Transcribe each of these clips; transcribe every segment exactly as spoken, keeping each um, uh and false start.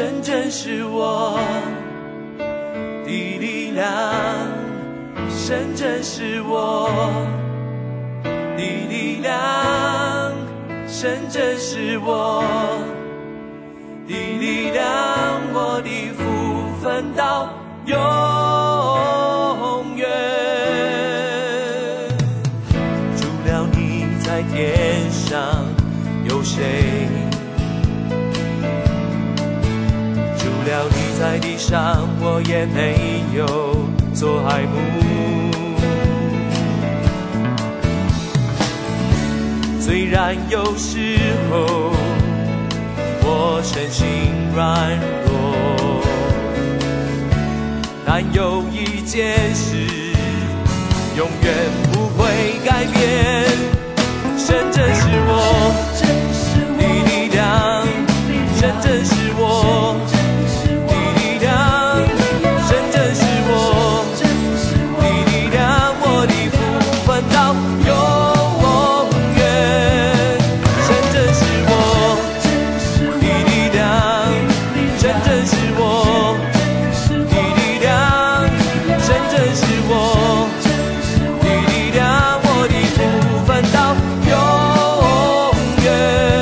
神真是我的力量，神真是我的力量，神真是我的力量，我的福分到永远。除了你在天上有谁？除了你在地上，我也没有做爱慕。虽然有时候我身心软弱，但有一件事永远不会改变，神真是我的力量，神真是我的力量，神真是我的力量，我的福分到永远，神真是我的力量，神真是我的力量，神真是我的力量，我的福分到永远。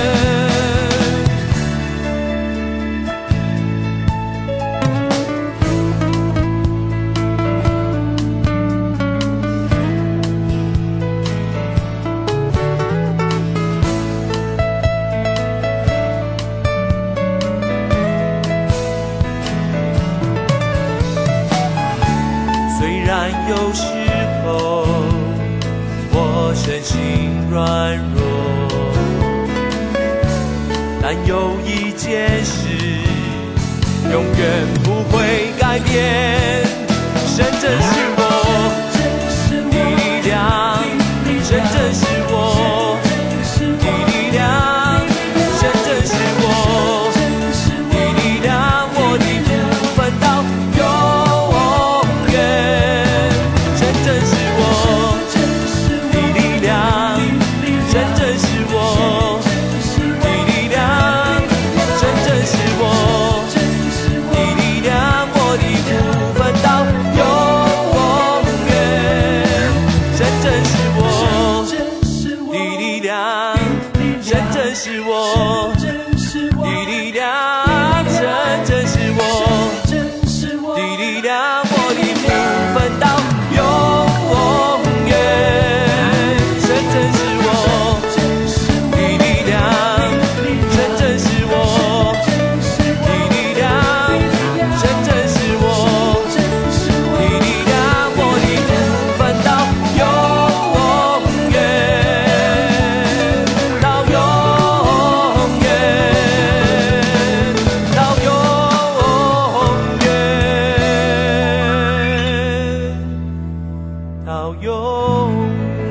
虽然有时候我身心软弱，但有一件事永远不会改变，神真是我的力量，神真是我的力量，神真是我的力量，我的福分到永远，神真是我的力量，神真是我的力量，神真是我的力量，我的福分到永远，神真是我的力量，神真是我的力量，神真是我的力量，我的福分到永远，神真是我的力量，神真是我的力量，神真是我的力量，我的福分到永远，到永远，到永远，到永远。